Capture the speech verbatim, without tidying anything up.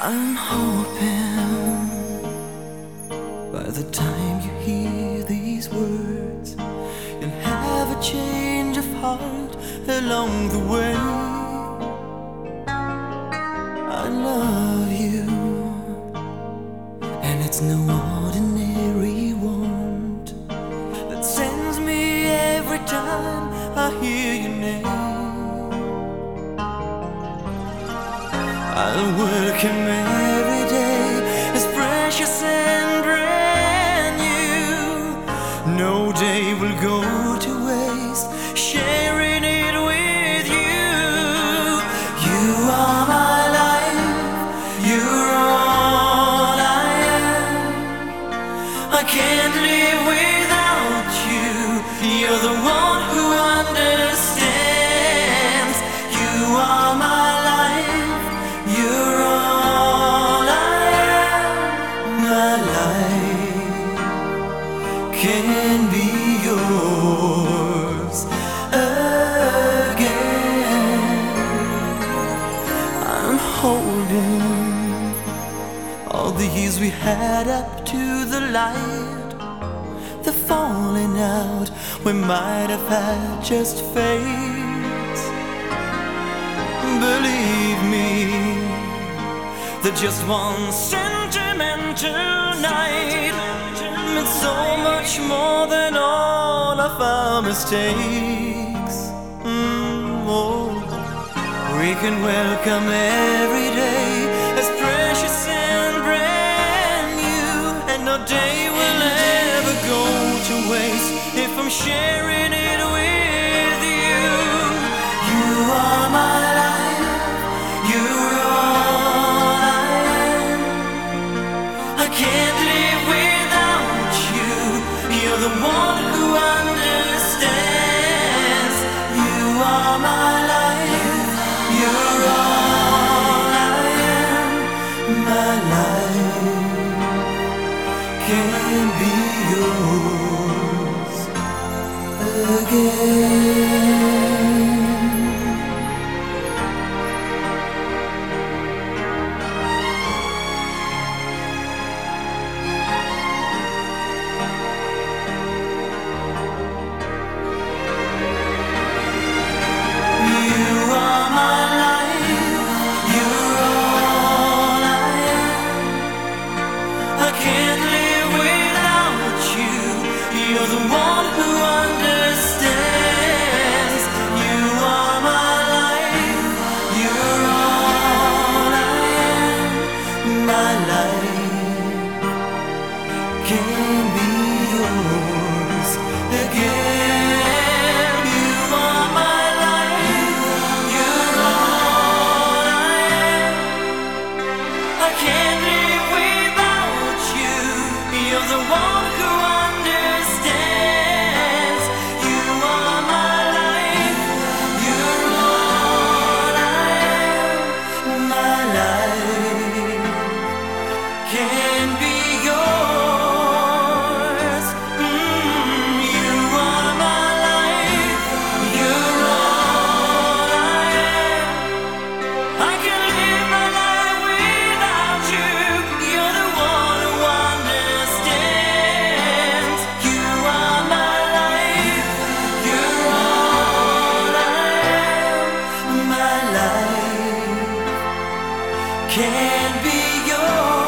I'm hoping by the time you hear these words, you'll have a change of heart along the way. I love you, and it's no ordinary want that sends me every time I hear your name. I'll work him every day as precious and brand new. No day will go to waste sharing it with you. You are my life, you're all I am. I can't live without you. You're the one who understands. You are my life, you're all I am. My life can be yours again. I'm holding all the years we had up to the light, the falling out we might have had just fades. Believe me, that just one sentimental night meant so much more than all of our mistakes. Mm, oh. We can welcome every day as precious and brand new, and no day will ever go to waste if I'm sharing it with you. You are my life, you're all I am. I can't live without you. You're the one who understands. You are my life, you're all I am. My life can be yours again. You're the one who understands. You are my life, you're all I am. My life can be yours again. You are my life, you're all I am. I can't live without you. You're the one who understands. You are my life, you're all I am. My life can be yours. Mm, you are my life, you're all I am. I can live my life without you. You're the one who understands. You are my life, you're all I am. My life can be yours.